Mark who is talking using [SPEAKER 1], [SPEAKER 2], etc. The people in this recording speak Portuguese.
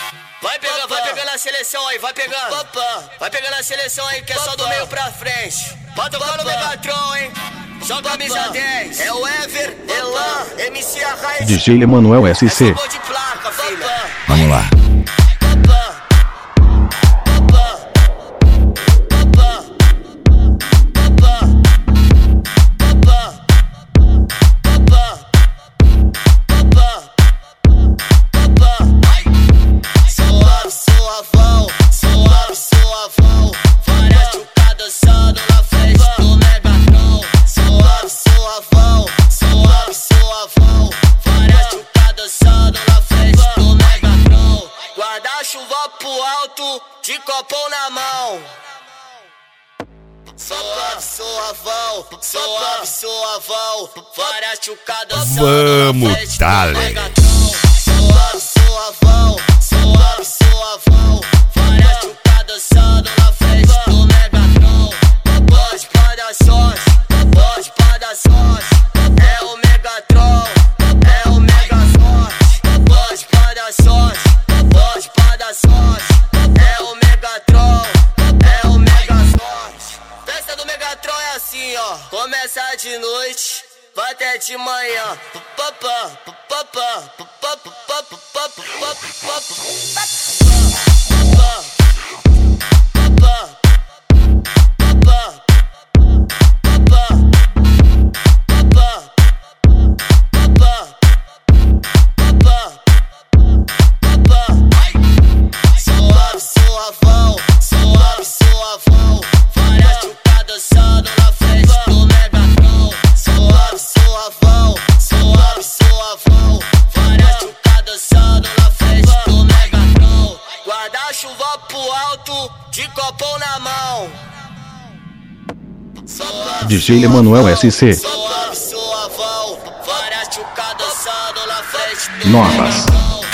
[SPEAKER 1] Vai pegando a seleção aí, vai pegando. Vai pegando a seleção aí, que é só do meio pra frente. Vai tocar no Megatron, hein? Só camisa 10. É o Ever, Elan, MC Arraia.
[SPEAKER 2] DJ Emanuel SC.
[SPEAKER 1] De placa, filha.
[SPEAKER 2] Vamos lá.
[SPEAKER 1] Guarda-chuva pro alto, de copão na mão. Suavão, várias chucadas.
[SPEAKER 2] Vamos, dale.
[SPEAKER 1] Suavão, várias chucadas sando na frente do Megatron. Pode dar sorte, é o Megatron, é o Mega Sorte. Pode dar sorte, é o Megatron, é o Mega Sorte. Festa do Megatron é assim, ó. Começa de noite, vai até de manhã. Suavão, várias chucadas sando na frente do Megatron. Suavão, várias chucadas sando na frente do Megatron. Guarda-chuva pro alto, de copão na mão.
[SPEAKER 2] DJ Emanuel SC.
[SPEAKER 1] Suavão, várias chucadas sando na frente do
[SPEAKER 2] Novas.
[SPEAKER 1] Megatron.